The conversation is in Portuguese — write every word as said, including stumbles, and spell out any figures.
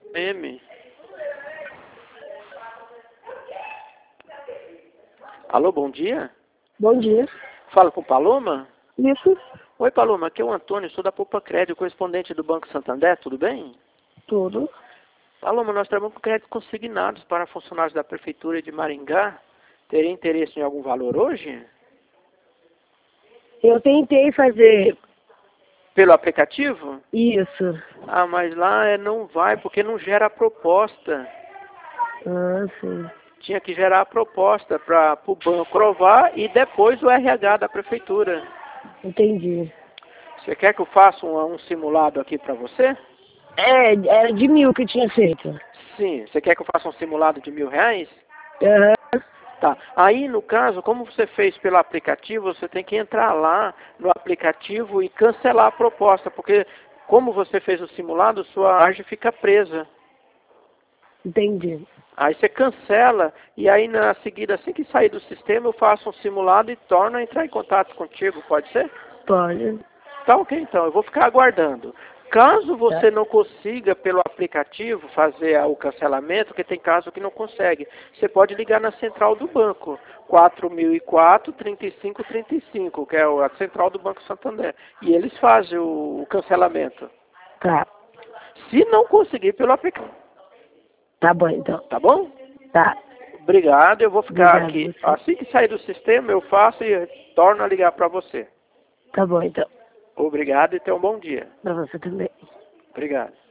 M. Alô, bom dia. Bom dia. Fala com Paloma? Isso? Oi, Paloma, aqui é o Antônio, sou da Poupa Crédito, correspondente do Banco Santander, tudo bem? Tudo. Paloma, nós trabalhamos com créditos consignados para funcionários da Prefeitura de Maringá. Teria interesse em algum valor hoje? Eu tentei fazer Pelo aplicativo? isso. Ah, mas lá é, não vai, porque não gera a proposta. Ah, sim. Tinha que gerar a proposta para o banco provar e depois o R H da Prefeitura. Entendi. Você quer que eu faça um, um simulado aqui para você? É, era de mil que tinha feito. Sim. Você quer que eu faça um simulado de mil reais? Aham. Tá. Aí, no caso, como você fez pelo aplicativo, você tem que entrar lá no aplicativo e cancelar a proposta, porque como você fez o simulado, sua margem fica presa. Entendi. Aí você cancela e aí na seguida, assim que sair do sistema, eu faço um simulado e torno a entrar em contato contigo, pode ser? Pode. Tá ok, então, eu vou ficar aguardando. Caso você Tá. não consiga pelo aplicativo fazer o cancelamento, porque tem caso que não consegue, você pode ligar na central do banco, quatro mil e quatro, trinta e cinco trinta e cinco, que é a central do Banco Santander, e eles fazem o cancelamento. Tá. Se não conseguir pelo aplicativo, Tá bom, então. tá bom? Tá. Obrigado, eu vou ficar Obrigado, aqui. você. Assim que sair do sistema, eu faço e torno a ligar para você. Tá bom, então. Obrigado e tenha um bom dia. Pra você também. Obrigado.